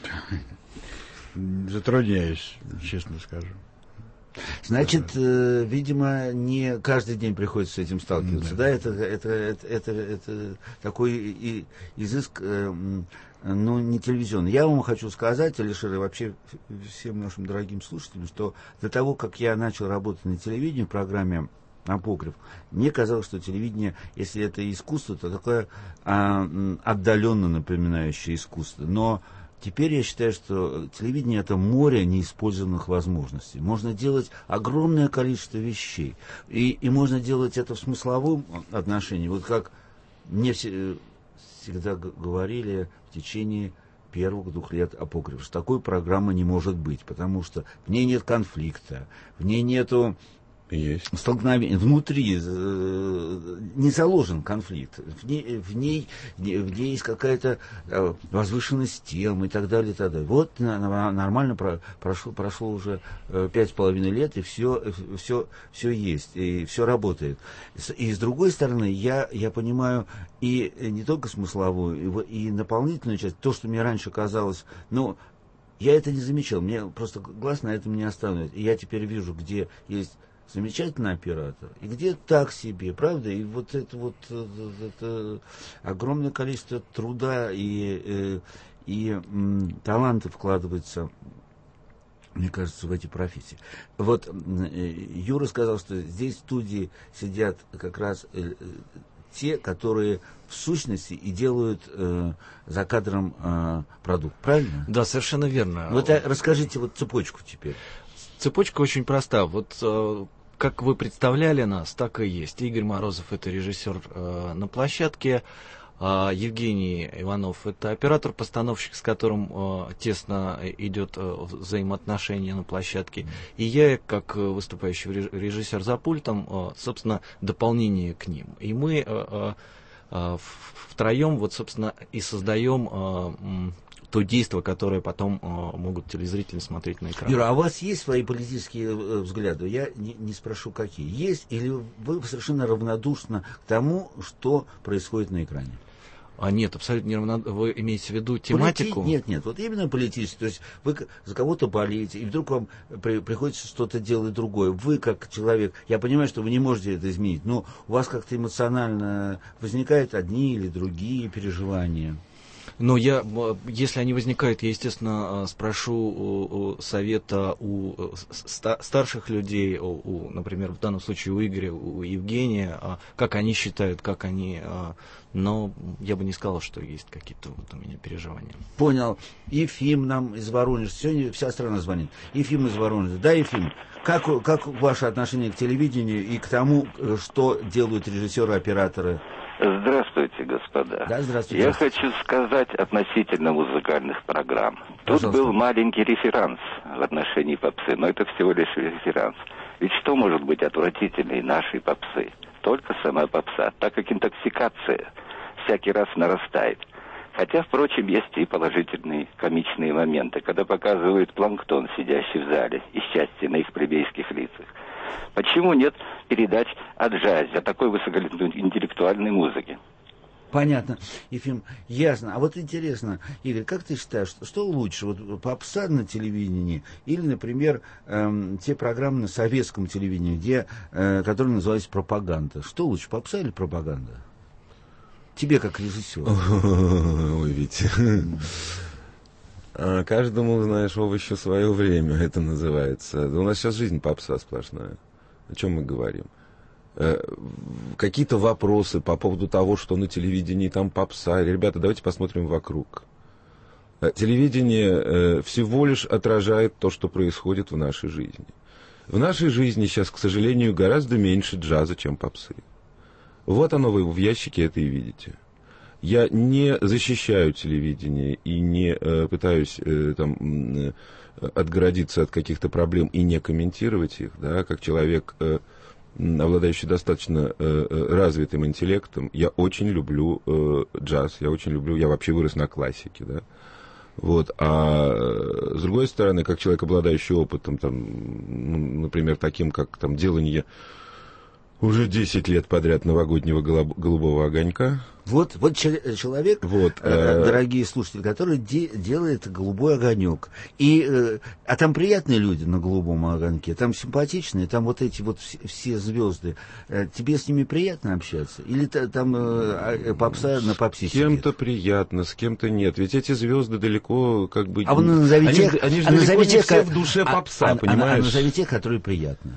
Затрудняюсь, честно скажу. Значит, видимо, не каждый день приходится с этим сталкиваться, да? Это такой изыск, ну, не телевизионный. Я вам хочу сказать, Алишер, и вообще всем нашим дорогим слушателям, что до того, как я начал работать на телевидении в программе «Апокриф», мне казалось, что телевидение, если это искусство, то такое отдаленно напоминающее искусство. Но теперь я считаю, что телевидение — это море неиспользованных возможностей. Можно делать огромное количество вещей. И можно делать это в смысловом отношении. Вот как мне всегда говорили в течение первых 2 лет «Апокриф», что такой программы не может быть, потому что в ней нет конфликта, в ней нету столкновения, внутри не заложен конфликт, в ней есть какая-то возвышенность тем и так далее, и так далее. Вот нормально прошло уже 5,5 лет, и все есть, и все работает. И с другой стороны, я понимаю и не только смысловую, и наполнительную часть, то, что мне раньше казалось, ну, я это не замечал, мне просто глаз на этом не остановит. И я теперь вижу, где есть замечательный оператор, и где так себе, правда? И вот это огромное количество труда и таланта вкладывается, мне кажется, в эти профессии. Вот Юра сказал, что здесь в студии сидят как раз те, которые в сущности и делают за кадром продукт. Правильно? Да, совершенно верно. Вот расскажите вот цепочку теперь. Цепочка очень проста. Вот как вы представляли нас, так и есть. Игорь Морозов — это режиссер на площадке. Евгений Иванов — это оператор-постановщик, с которым тесно идет взаимоотношение на площадке. И я, как выступающий режиссер за пультом, собственно, дополнение к ним. И мы втроем, вот, собственно, и создаем то действие, которое потом могут телезрители смотреть на экране. Юра, а у вас есть свои политические взгляды? Я не спрошу, какие. Есть, или вы совершенно равнодушны к тому, что происходит на экране? Нет, абсолютно не равнодушны. Вы имеете в виду тематику? Нет, вот именно политически. То есть вы за кого-то болеете, и вдруг вам приходится что-то делать другое. Вы, как человек, я понимаю, что вы не можете это изменить, но у вас как-то эмоционально возникают одни или другие переживания. Но если они возникают, я, естественно, спрошу совета у старших людей, например, в данном случае у Игоря, у Евгения, как они считают, как они... Но я бы не сказал, что есть какие-то вот у меня переживания. Понял. Ефим нам из Воронежа. Сегодня вся страна звонит. Ефим из Воронежа. Да, Ефим, как ваше отношение к телевидению и к тому, что делают режиссеры, операторы? Здравствуйте, господа. Да, здравствуйте. Я хочу сказать относительно музыкальных программ. Пожалуйста. Тут был маленький реферанс в отношении попсы, но это всего лишь реферанс. Ведь что может быть отвратительнее нашей попсы? Только сама попса, так как интоксикация всякий раз нарастает. Хотя, впрочем, есть и положительные комичные моменты, когда показывают планктон, сидящий в зале, и счастье на их плебейских лицах. Почему нет передач о джазе, о такой высокоинтеллектуальной музыке? Понятно, Ефим, ясно. А вот интересно, Игорь, как ты считаешь, что лучше, вот попса на телевидении или, например, те программы на советском телевидении, которые назывались пропаганда? Что лучше, попса или пропаганда? Тебе как режиссеру. Ой, Витя. Каждому, знаешь, овощу свое время, это называется. У нас сейчас жизнь попса сплошная. О чем мы говорим? Какие-то вопросы по поводу того, что на телевидении там попса. Ребята, давайте посмотрим вокруг. Телевидение всего лишь отражает то, что происходит в нашей жизни. В нашей жизни сейчас, к сожалению, гораздо меньше джаза, чем попсы. Вот оно, вы в ящике это и видите. Я не защищаю телевидение и не пытаюсь там отгородиться от каких-то проблем и не комментировать их, да, как человек, обладающий достаточно развитым интеллектом. Я очень люблю джаз, я вообще вырос на классике, да. Вот, а с другой стороны, как человек, обладающий опытом, там, например, таким, как там делание уже 10 лет подряд новогоднего голубого огонька. Вот человек, дорогие слушатели, который делает голубой огонек. А там приятные люди на голубом огоньке, там симпатичные, там вот эти вот все звезды. Тебе с ними приятно общаться? Или там попса на попсе сидит? С кем-то приятно, с кем-то нет. Ведь эти звезды далеко как бы... А вы назовите они же далеко не все в душе попса, понимаешь? А назови тех, которые приятны.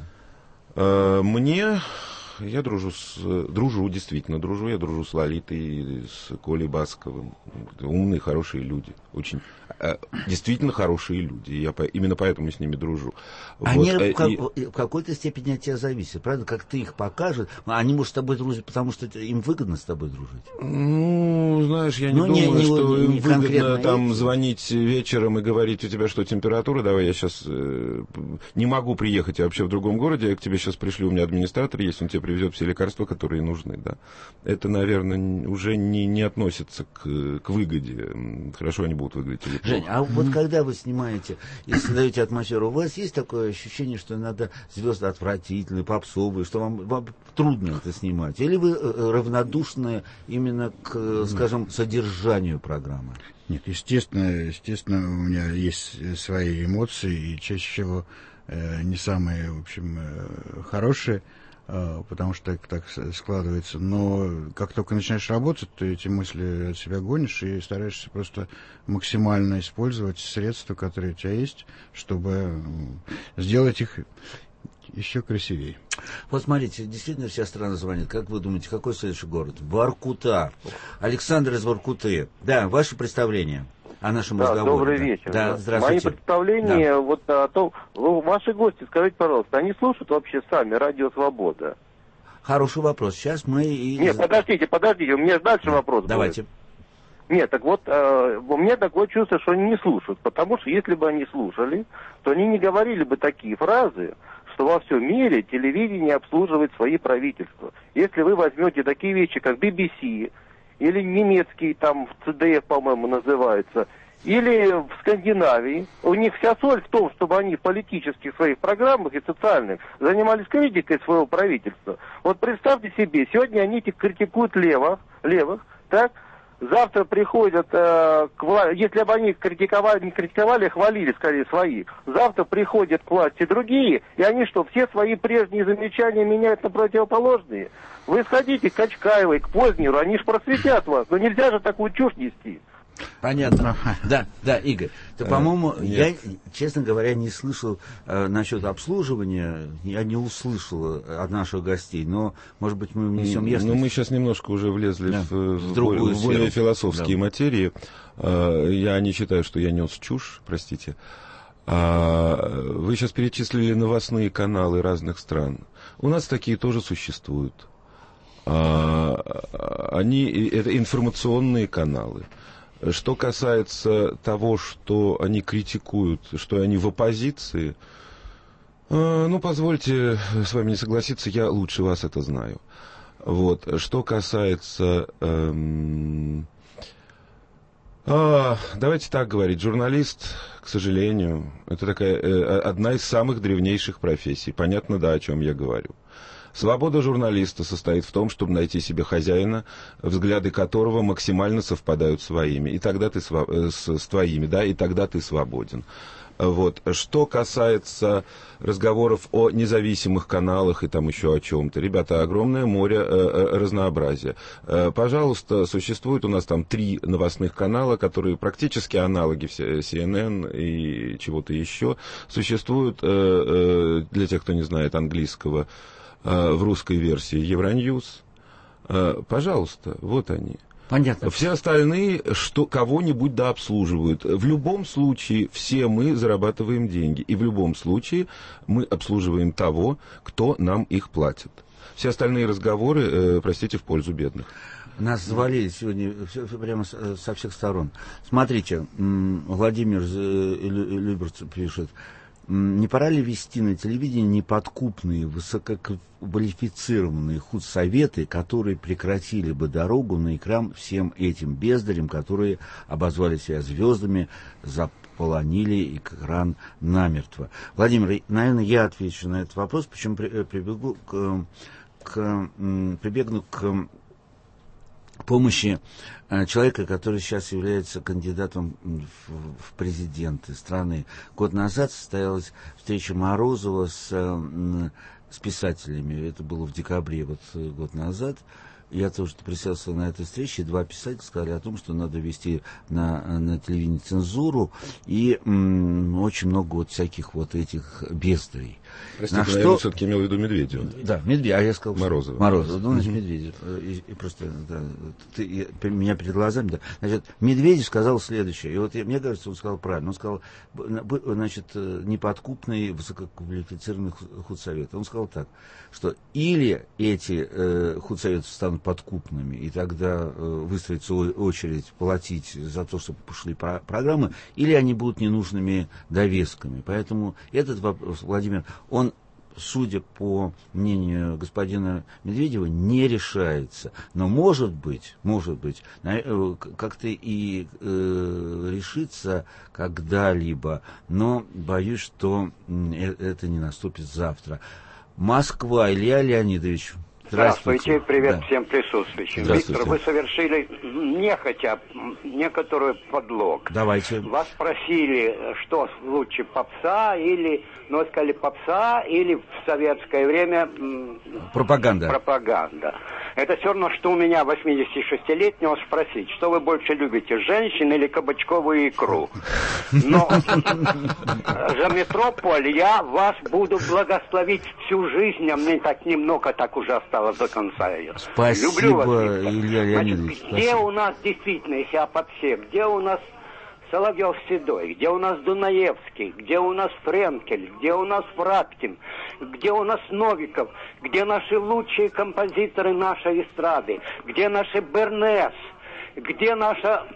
Мне... Я дружу, действительно дружу. Я дружу с Лолитой, с Колей Басковым. Умные, хорошие люди. Очень, действительно хорошие люди. Именно поэтому с ними дружу. Они в какой-то степени от тебя зависят. Правда, как ты их покажешь. Они, может, с тобой дружат, потому что им выгодно с тобой дружить. Ну, знаешь, я не думаю, что им выгодно там звонить вечером и говорить: у тебя что, температура? Давай я сейчас не могу приехать, я вообще в другом городе, я к тебе сейчас пришлю, у меня администратор есть, он тебе привезет все лекарства, которые нужны, да. Это, наверное, уже не относится к выгоде. Хорошо они будут выглядеть или плохо. Жень, а вот когда вы снимаете и создаете атмосферу, у вас есть такое ощущение, что надо звезды отвратительные, попсовые, что вам трудно это снимать? Или вы равнодушны именно к, скажем, содержанию программы? Нет, естественно, у меня есть свои эмоции, и чаще всего не самые, в общем, хорошие, потому что так складывается. Но как только начинаешь работать, ты эти мысли от себя гонишь и стараешься просто максимально использовать средства, которые у тебя есть, чтобы сделать их еще красивее. Вот смотрите, действительно вся страна звонит. Как вы думаете, какой следующий город? Воркута. Александр из Воркуты. Да, ваше представление о нашем разговоре. Добрый вечер. Да, здравствуйте. Мои представления вот о том... Ваши гости, скажите, пожалуйста, они слушают вообще сами «Радио Свобода»? Хороший вопрос. Сейчас мы и... Нет, подождите, у меня дальше вопрос. Давайте. Будет. Нет, так вот, у меня такое чувство, что они не слушают, потому что если бы они слушали, то они не говорили бы такие фразы, что во всем мире телевидение обслуживает свои правительства. Если вы возьмете такие вещи, как BBC, или немецкий, там, CDF, по-моему, называется, или в Скандинавии, у них вся соль в том, чтобы они в политических своих программах и социальных занимались критикой своего правительства. Вот представьте себе, сегодня они критикуют левых, так? Завтра приходят, если бы они не критиковали, хвалили скорее своих. Завтра приходят к власти другие, и они что, все свои прежние замечания меняют на противоположные? Вы сходите к Качкаевой, к Познеру, они же просветят вас. Но нельзя же такую чушь нести. Понятно. Да, Игорь. То, по-моему, я, честно говоря, не слышал насчет обслуживания, я не услышал от наших гостей, но, может быть, мы внесем ясность. Ну, мы сейчас немножко уже влезли в более философские материи. Я не считаю, что я нес чушь, простите. Вы сейчас перечислили новостные каналы разных стран. У нас такие тоже существуют. Они, это информационные каналы. Что касается того, что они критикуют, что они в оппозиции, ну, позвольте с вами не согласиться, я лучше вас это знаю. Вот. Что касается... давайте так говорить, журналист, к сожалению, это такая одна из самых древнейших профессий. Понятно, да, о чем я говорю. Свобода журналиста состоит в том, чтобы найти себе хозяина, взгляды которого максимально совпадают с твоими, и тогда ты с твоими, да, и тогда ты свободен. Вот. Что касается разговоров о независимых каналах и там еще о чем-то, ребята, огромное море разнообразия. Пожалуйста, существует у нас там 3 новостных канала, которые практически аналоги CNN и чего-то еще. Существуют, для тех, кто не знает английского, в русской версии Евроньюз. Пожалуйста, вот они. Понятно. Все остальные кого-нибудь дообслуживают. В любом случае все мы зарабатываем деньги. И в любом случае мы обслуживаем того, кто нам их платит. Все остальные разговоры, простите, в пользу бедных. Нас завалили сегодня прямо со всех сторон. Смотрите, Владимир Люберц пишет. Не пора ли вести на телевидении неподкупные, высококвалифицированные худсоветы, которые прекратили бы дорогу на экран всем этим бездарям, которые обозвали себя звездами, заполонили экран намертво? Владимир, наверное, я отвечу на этот вопрос, причем прибегну к помощи человека, который сейчас является кандидатом в президенты страны. Год назад состоялась встреча Морозова с писателями. Это было в декабре, год назад. Я тоже присутствовал на этой встрече, 2 писателя сказали о том, что надо вести на телевидении цензуру и очень много всяких этих бездарей. Простите, я все-таки имел в виду Медведева. Да, Медведев, а я сказал... Морозова. Ну, значит, Медведев. И просто, да, меня перед глазами, да. Значит, Медведев сказал следующее, и мне кажется, он сказал правильно. Он сказал, значит, неподкупный, высококвалифицированный худсовет. Он сказал так, что или эти худсоветы станут подкупными, и тогда выстроится очередь платить за то, чтобы пошли программы, или они будут ненужными довесками. Поэтому этот вопрос, Владимир, он, судя по мнению господина Медведева, не решается. Но может быть, как-то и решится когда-либо, но боюсь, что это не наступит завтра. Москва, Илья Леонидович, Здравствуйте, привет всем присутствующим. Виктор, вы совершили нехотя некоторую подлог. Давайте. Вас спросили, что лучше, попса или, ну, сказали, попса или в советское время... Пропаганда. Пропаганда. Это все равно, что у меня 86-летнего спросить, что вы больше любите, женщин или кабачковую икру? Но за метрополь я вас буду благословить всю жизнь, а мне так немного так уже осталось до конца ее. Спасибо, люблю вас, Илья Леонидович. Значит, где у нас действительно, если обо всем, где у нас Соловьев-Седой, где у нас Дунаевский, где у нас Френкель, где у нас Фраткин, где у нас Новиков, где наши лучшие композиторы нашей эстрады, где наши Бернес, где наша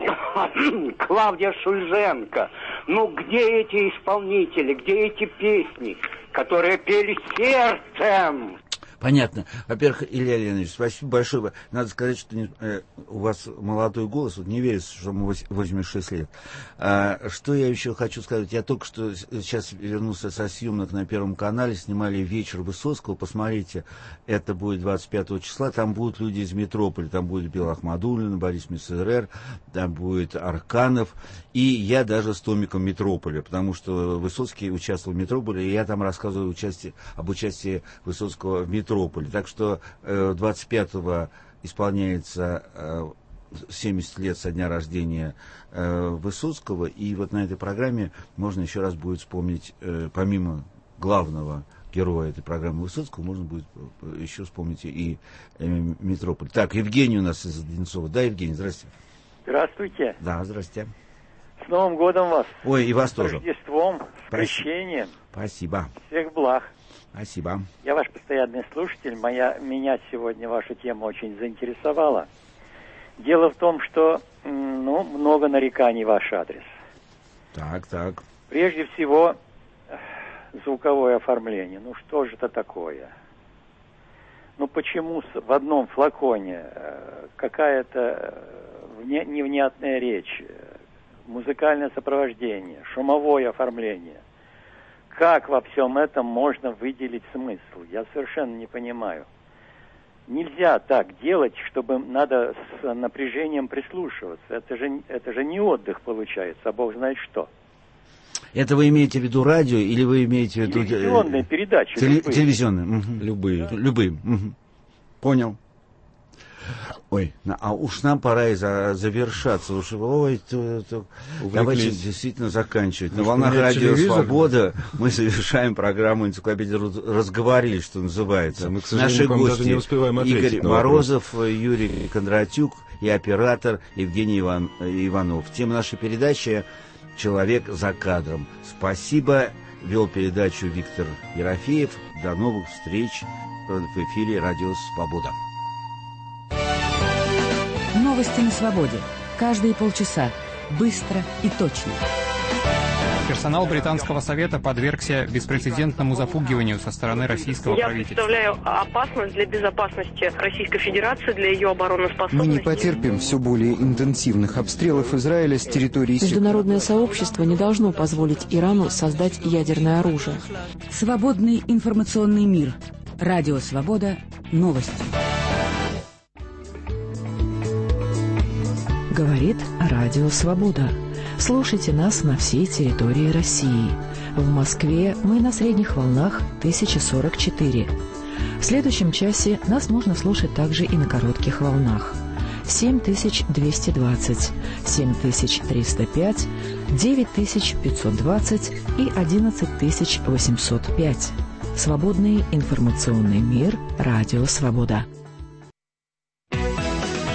Клавдия Шульженко, ну где эти исполнители, где эти песни, которые пели сердцем? Понятно. Во-первых, Илья Леонидович, спасибо большое. Надо сказать, что у вас молодой голос, вот не верится, что ему 86 лет. Что я еще хочу сказать? Я только что сейчас вернулся со съемок на Первом канале, снимали «Вечер Высоцкого». Посмотрите, это будет 25 числа. Там будут люди из метрополя, там будет Бела Ахмадуллина, Борис Мессерер, там будет Арканов. И я даже с томиком метрополя, потому что Высоцкий участвовал в метрополе, и я там рассказываю об участии Высоцкого в метрополе. Так что 25-го исполняется 70 лет со дня рождения Высоцкого, и вот на этой программе можно еще раз будет вспомнить, помимо главного героя этой программы Высоцкого, можно будет еще вспомнить и метрополь. Так, Евгений у нас из Одинцова. Да, Евгений, здрасте. Здравствуйте. Да, здрасте. С Новым годом вас. Ой, и вас тоже. С Рождеством, с крещением. Спасибо. Всех благ. Спасибо. Я ваш постоянный слушатель. Меня сегодня ваша тема очень заинтересовала. Дело в том, что много нареканий в ваш адрес. Так. Прежде всего, звуковое оформление. Ну что же это такое? Ну почему в одном флаконе какая-то невнятная речь, музыкальное сопровождение, шумовое оформление? Как во всем этом можно выделить смысл? Я совершенно не понимаю. Нельзя так делать, чтобы надо с напряжением прислушиваться. Это же не отдых получается, а бог знает что. Это вы имеете в виду радио или вы имеете в виду... Телевизионные передачи. Телевизионные. Угу. Любые. Угу. Понял. Ой, а уж нам пора и завершаться. Давайте действительно заканчивать. На волнах радио «Свобода» мы завершаем программу «Энциклопедия». Разговорились, что называется. Да, мы, к сожалению, наши гости даже не успеваем ответить Игорь Морозов, Юрий Кондратюк и оператор Евгений Иванов. Тема нашей передачи «Человек за кадром». Спасибо. Вел передачу Виктор Ерофеев. До новых встреч в эфире «Радио Свобода». Новости на свободе. Каждые полчаса. Быстро и точно. Персонал британского совета подвергся беспрецедентному запугиванию со стороны российского правительства. Я представляю опасность для безопасности Российской Федерации, для ее обороноспособности. Мы не потерпим все более интенсивных обстрелов Израиля с территории... Международное сообщество не должно позволить Ирану создать ядерное оружие. Свободный информационный мир. Радио Свобода. Новости. Говорит Радио Свобода. Слушайте нас на всей территории России. В Москве мы на средних волнах 1044. В следующем часе нас можно слушать также и на коротких волнах. 7220, 7305, 9520 и 11805. Свободный информационный мир. Радио Свобода.